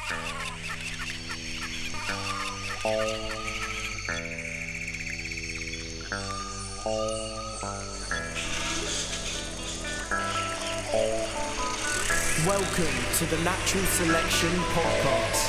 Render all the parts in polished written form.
Welcome to the Natural Selection Podcast.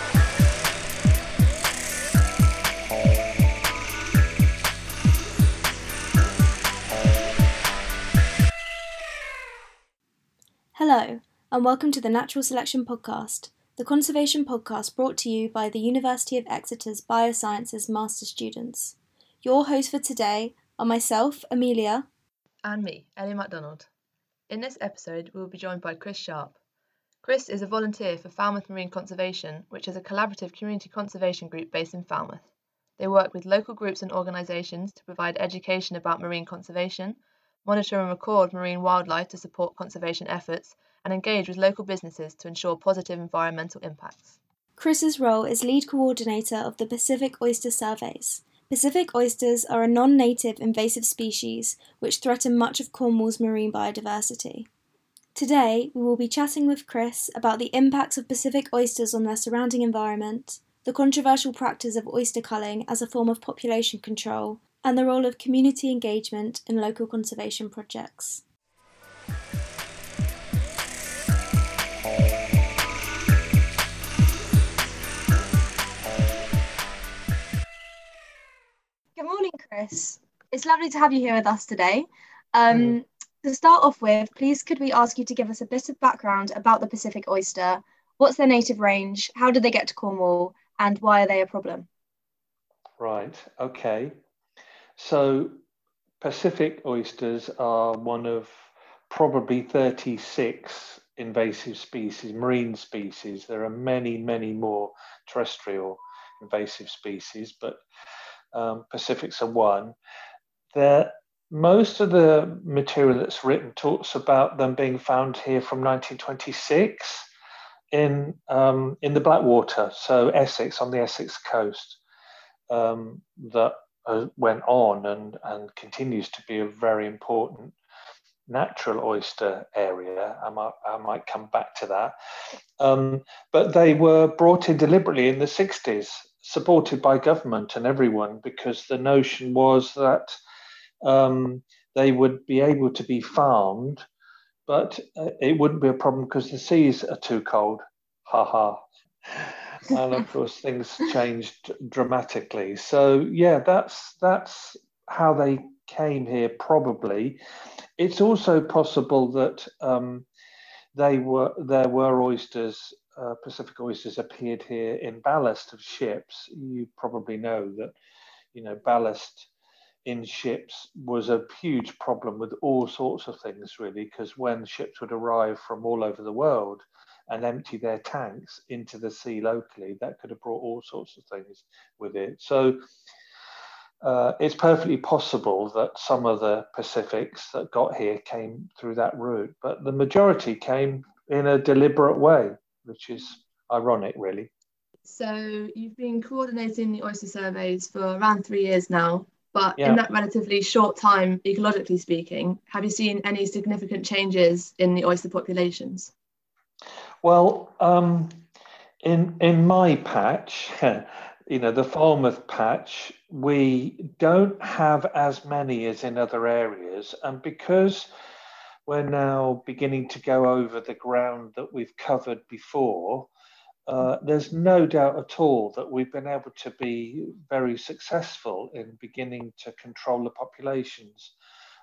Hello, and welcome to the Natural Selection Podcast, the conservation podcast brought to you by the University of Exeter's Biosciences Master students. Your hosts for today are myself, Amelia, and me, Ellie MacDonald. In this episode, we will be joined by Chris Sharp. Chris is a volunteer for Falmouth Marine Conservation, which is a collaborative community conservation group based in Falmouth. They work with local groups and organisations to provide education about marine conservation, monitor and record marine wildlife to support conservation efforts, and engage with local businesses to ensure positive environmental impacts. Chris's role is lead coordinator of the Pacific Oyster Surveys. Pacific oysters are a non-native invasive species which threaten much of Cornwall's marine biodiversity. Today, we will be chatting with Chris about the impacts of Pacific oysters on their surrounding environment, the controversial practice of oyster culling as a form of population control, and the role of community engagement in local conservation projects. Good morning, Chris. It's lovely to have you here with us today. To start off with, please could we ask you to give us a bit of background about the Pacific oyster? What's their native range? How did they get to Cornwall? And why are they a problem? Right, okay. So Pacific oysters are one of probably 36 invasive species, marine species. There are many, many more terrestrial invasive species, but Pacifics are one. Most of the material that's written talks about them being found here from 1926 in the Blackwater, so Essex, on the Essex coast, that went on and continues to be a very important natural oyster area. I might come back to that. But they were brought in deliberately in the 60s, supported by government and everyone, because the notion was that they would be able to be farmed, but it wouldn't be a problem because the seas are too cold. Ha ha. And of course, things changed dramatically. So yeah, that's how they came here. Probably, it's also possible that there were oysters. Pacific oysters appeared here in ballast of ships. You probably know that, ballast in ships was a huge problem with all sorts of things, really, because when ships would arrive from all over the world and empty their tanks into the sea locally, that could have brought all sorts of things with it. So it's perfectly possible that some of the Pacifics that got here came through that route, but the majority came in a deliberate way, which is ironic, really. So you've been coordinating the oyster surveys for around 3 years now, but Yeah. in that relatively short time, ecologically speaking, have you seen any significant changes in the oyster populations? Well, in my patch, the Falmouth patch, we don't have as many as in other areas, and because we're now beginning to go over the ground that we've covered before, there's no doubt at all that we've been able to be very successful in beginning to control the populations.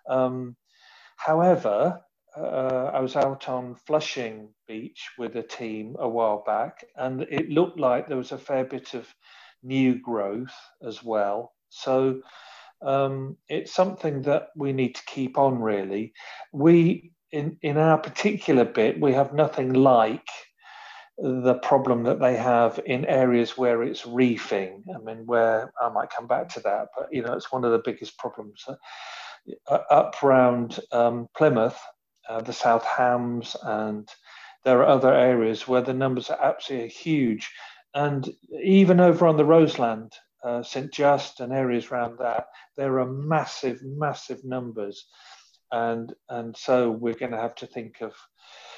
However, I was out on Flushing Beach with a team a while back, and it looked like there was a fair bit of new growth as well. So it's something that we need to keep on, really. We, in our particular bit, we have nothing like the problem that they have in areas where it's reefing. I mean, where I might come back to that, but it's one of the biggest problems. Up round Plymouth, the South Hams, and there are other areas where the numbers are absolutely huge. And even over on the Roseland, St Just and areas around that, there are massive, massive numbers. And so we're going to have to think of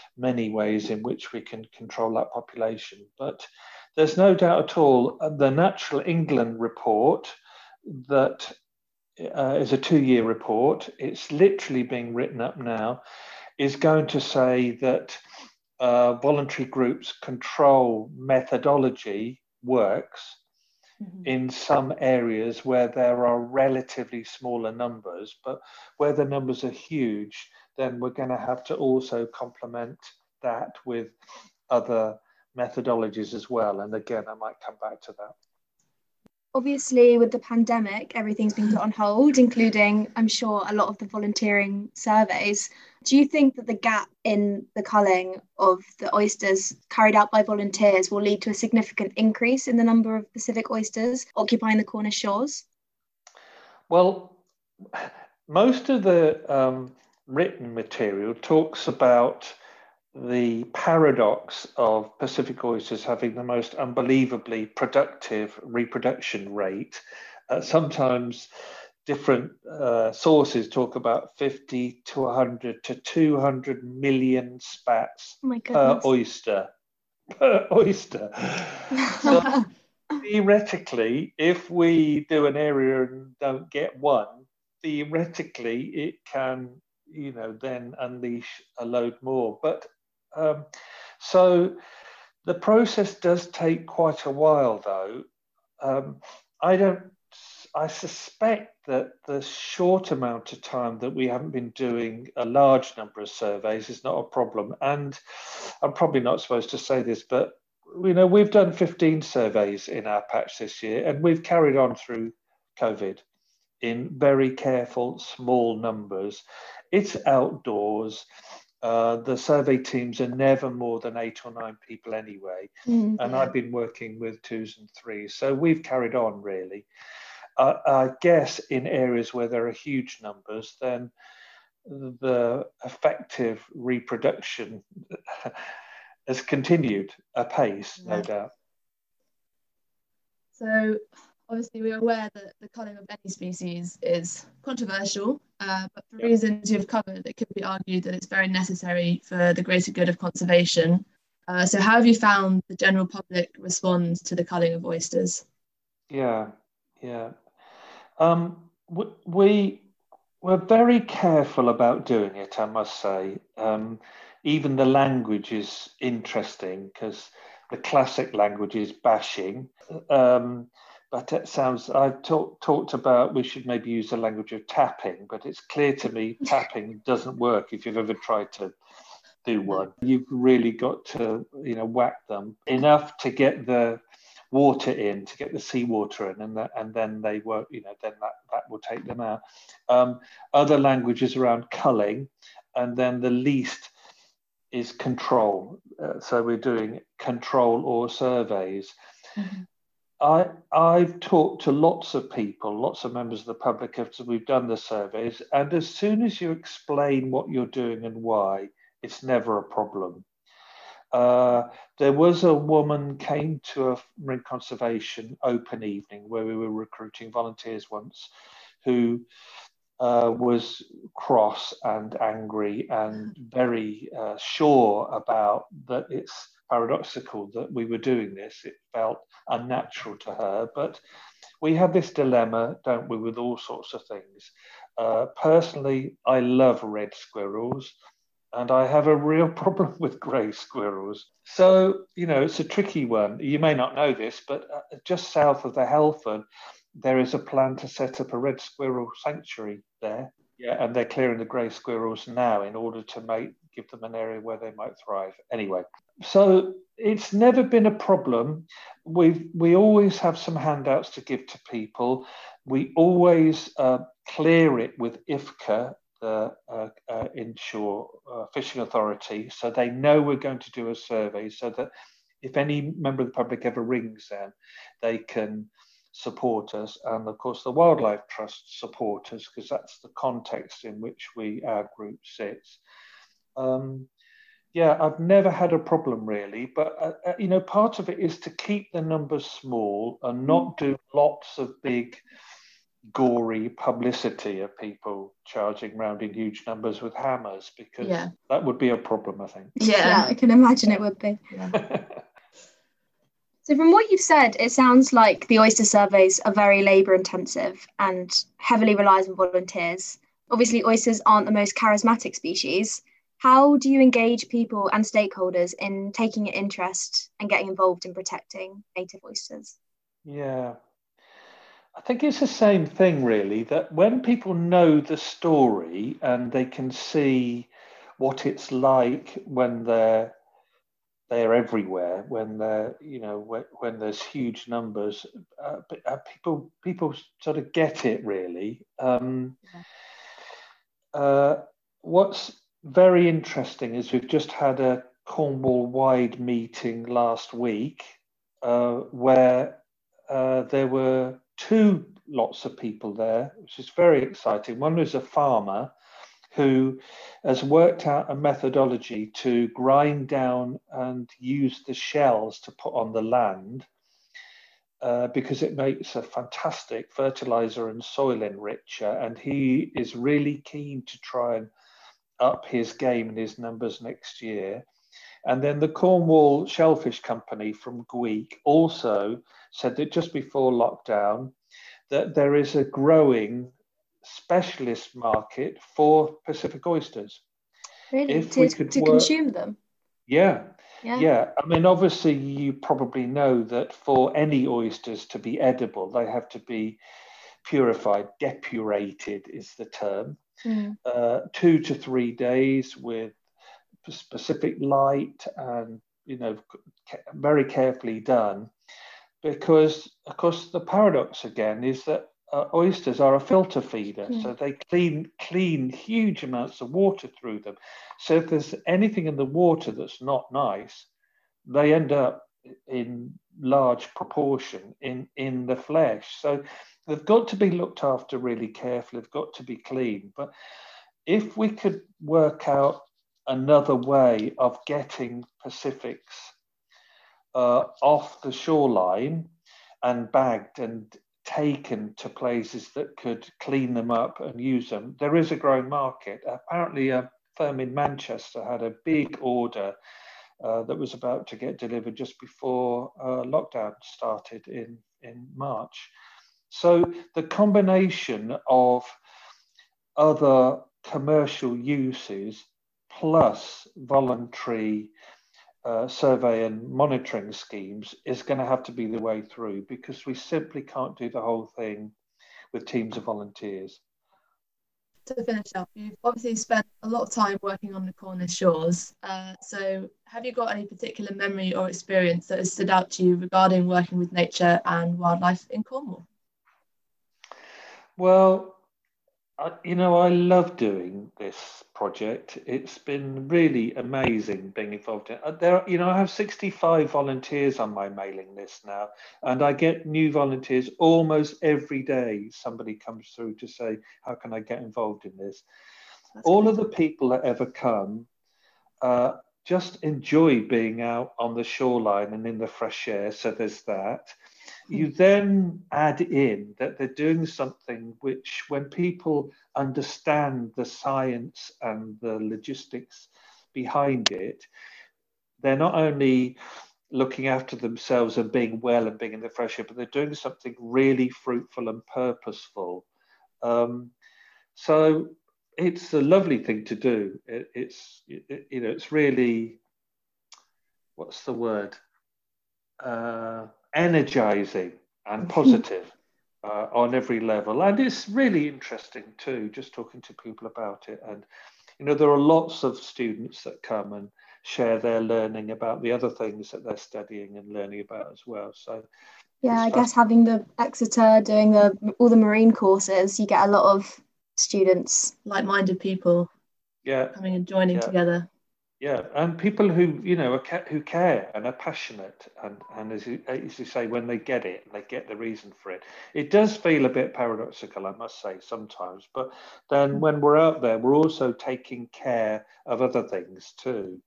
many ways in which we can control that population. But there's no doubt at all, the Natural England report that is a 2-year report, it's literally being written up now, is going to say that voluntary groups control methodology works in some areas where there are relatively smaller numbers, but where the numbers are huge, then we're going to have to also complement that with other methodologies as well. And again, I might come back to that. Obviously, with the pandemic, everything's been put on hold, including, I'm sure, a lot of the volunteering surveys. Do you think that the gap in the culling of the oysters carried out by volunteers will lead to a significant increase in the number of Pacific oysters occupying the Cornish shores? Well, most of the written material talks about the paradox of Pacific oysters having the most unbelievably productive reproduction rate. Sometimes different sources talk about 50 to 100 to 200 million spats per oyster. Per oyster. So theoretically, if we do an area and don't get one, theoretically it can, then unleash a load more. But so the process does take quite a while, though. I suspect that the short amount of time that we haven't been doing a large number of surveys is not a problem. And I'm probably not supposed to say this, but we've done 15 surveys in our patch this year, and we've carried on through COVID in very careful, small numbers. It's outdoors. The survey teams are never more than 8 or 9 people anyway. And I've been working with 2s and 3s. So we've carried on, really. I guess in areas where there are huge numbers, then the effective reproduction has continued apace, no doubt. So obviously we're aware that the culling of any species is controversial, but for reasons you've covered, it could be argued that it's very necessary for the greater good of conservation. So how have you found the general public respond to the culling of oysters? Yeah. We're very careful about doing it, I must say. Even the language is interesting because the classic language is bashing. But it sounds, I've talked about we should maybe use the language of tapping, but it's clear to me tapping doesn't work if you've ever tried to do one. You've really got to, whack them enough to get the water in, to get the seawater in, and then they won't, then that will take them out. Other languages around culling, and then the least is control. So we're doing control or surveys. I've talked to lots of people, lots of members of the public after we've done the surveys, and as soon as you explain what you're doing and why, it's never a problem. There was a woman came to a marine conservation open evening where we were recruiting volunteers once, who was cross and angry and very sure about that it's paradoxical that we were doing this. It felt unnatural to her, but we have this dilemma, don't we, with all sorts of things. Personally, I love red squirrels, and I have a real problem with grey squirrels. So, it's a tricky one. You may not know this, but just south of the Helford, there is a plan to set up a red squirrel sanctuary there. Yeah, and they're clearing the grey squirrels now in order to give them an area where they might thrive. Anyway, so it's never been a problem. We always have some handouts to give to people. We always clear it with IFCA, the Inshore Fishing Authority, so they know we're going to do a survey, so that if any member of the public ever rings them, they can support us. And of course the Wildlife Trust support us, because that's the context in which our group sits. I've never had a problem really, but part of it is to keep the numbers small and not do lots of big gory publicity of people charging around in huge numbers with hammers, because that would be a problem, I think. Yeah, I can imagine it would be. Yeah. So from what you've said, it sounds like the oyster surveys are very labour intensive and heavily relies on volunteers. Obviously, oysters aren't the most charismatic species. How do you engage people and stakeholders in taking an interest and getting involved in protecting native oysters? Yeah, I think it's the same thing, really, that when people know the story and they can see what it's like when they're everywhere, when they're, when there's huge numbers, people sort of get it, really. What's very interesting is we've just had a Cornwall-wide meeting last week where there were two lots of people there, which is very exciting. One was a farmer who has worked out a methodology to grind down and use the shells to put on the land because it makes a fantastic fertilizer and soil enricher. And he is really keen to try and up his game and his numbers next year. And then the Cornwall Shellfish Company from Gweek also said that just before lockdown, that there is a growing specialist market for Pacific oysters. Really? If we could consume them? Yeah. I mean, obviously, you probably know that for any oysters to be edible, they have to be purified, depurated is the term. 2 to 3 days with specific light and, very carefully done. Because, of course, the paradox again is that oysters are a filter feeder, so they clean huge amounts of water through them. So if there's anything in the water that's not nice, they end up in large proportion in the flesh. So they've got to be looked after really carefully. They've got to be clean. But if we could work out another way of getting Pacifics off the shoreline and bagged and taken to places that could clean them up and use them, there is a growing market. Apparently a firm in Manchester had a big order that was about to get delivered just before lockdown started in March. So the combination of other commercial uses plus voluntary survey and monitoring schemes is going to have to be the way through, because we simply can't do the whole thing with teams of volunteers. To finish up, you've obviously spent a lot of time working on the Cornish shores. So have you got any particular memory or experience that has stood out to you regarding working with nature and wildlife in Cornwall? Well, I love doing this project. It's been really amazing being involved in it. I have 65 volunteers on my mailing list now, and I get new volunteers almost every day. Somebody comes through to say, how can I get involved in this? All of the people that ever come just enjoy being out on the shoreline and in the fresh air. So there's that. You then add in that they're doing something which, when people understand the science and the logistics behind it, they're not only looking after themselves and being well and being in the fresh air, but they're doing something really fruitful and purposeful. So it's a lovely thing to do. It's really, what's the word? Energizing and positive on every level. And it's really interesting too, just talking to people about it. And, there are lots of students that come and share their learning about the other things that they're studying and learning about as well. So yeah, I guess having the Exeter doing all the marine courses, you get a lot of students, like-minded people, coming and joining together. Yeah, and people who who care and are passionate, and as you say, when they get it and they get the reason for it, it does feel a bit paradoxical, I must say, sometimes. But then when we're out there, we're also taking care of other things too.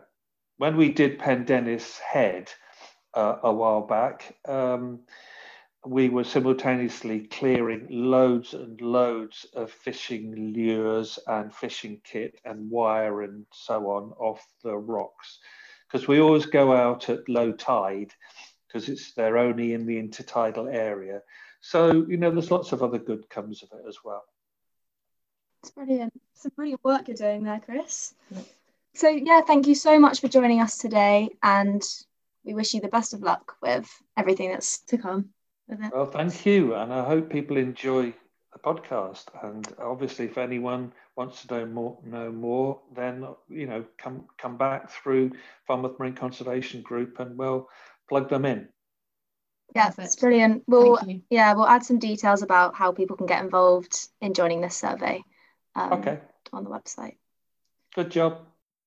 When we did Pendennis Head a while back, we were simultaneously clearing loads and loads of fishing lures and fishing kit and wire and so on off the rocks, because we always go out at low tide because they're only in the intertidal area. So, there's lots of other good comes of it as well. It's brilliant. Some brilliant work you're doing there, Chris. So yeah, thank you so much for joining us today, and we wish you the best of luck with everything that's to come with it. Well, thank you, and I hope people enjoy the podcast. And obviously, if anyone wants to know more, then come back through Falmouth Marine Conservation Group, and we'll plug them in. Yeah, it's brilliant. We'll add some details about how people can get involved in joining this survey on the website. Good job.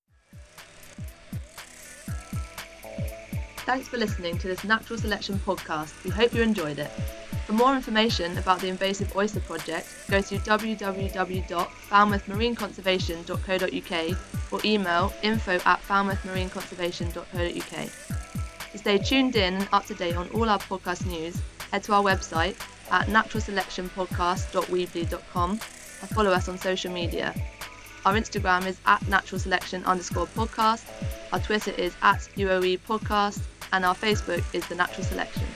Thanks for listening to this Natural Selection podcast. We hope you enjoyed it. For more information about the Invasive Oyster Project, go to www.falmouthmarineconservation.co.uk or email info@falmouthmarineconservation.co.uk. To stay tuned in and up to date on all our podcast news, head to our website at naturalselectionpodcast.weebly.com and follow us on social media. Our Instagram is @naturalselection_podcast, our Twitter is @UOE podcast, and our Facebook is The Natural Selection.